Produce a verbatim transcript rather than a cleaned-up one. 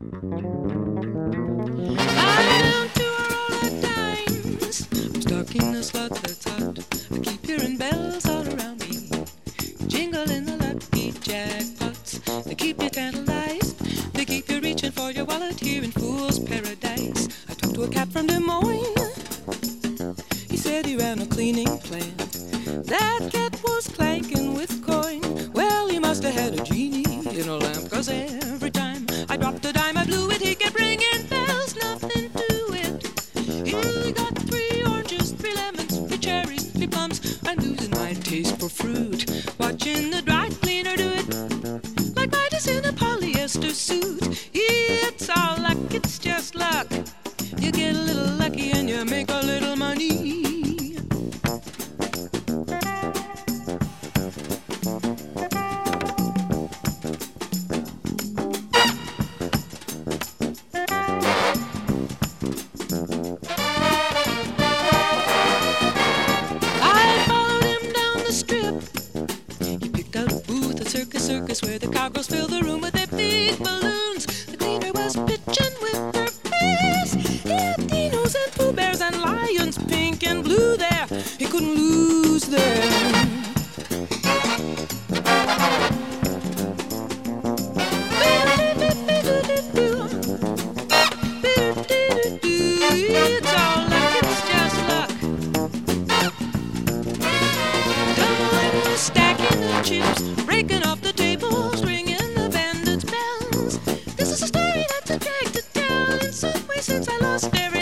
I'm to all the times. I'm stuck in a slot that's hot. I keep hearing bells all around me, jingling the lucky jackpots. They keep you tantalized. They keep you reaching for your wallet here in Fool's Paradise. I talked to a cat from Des Moines. He said he ran a cleaning plant. That cat was clanking with coin. Well, he must have had a genie in a lamp, 'cause every time I dropped a dime I blew it, he kept ringing bells, nothing to it. He got three oranges, three lemons, three cherries, three plums. I'm losing my taste for fruit, watching the dry cleaner do it like Midas in a polyester suit. It's all luck, it's just luck. You get a little lucky and you make a little money. Circus where the cowgirls fill the room with their big balloons. The cleaner was pitching with her face. He had dinos and Pooh Bears and lions, pink and blue there. He couldn't lose them. It's all luck, it's just luck. Doubling the stacking the chips, breaking off the tables, ringing the bandits' bells. This is a story that's a drag to tell. In some way since I lost every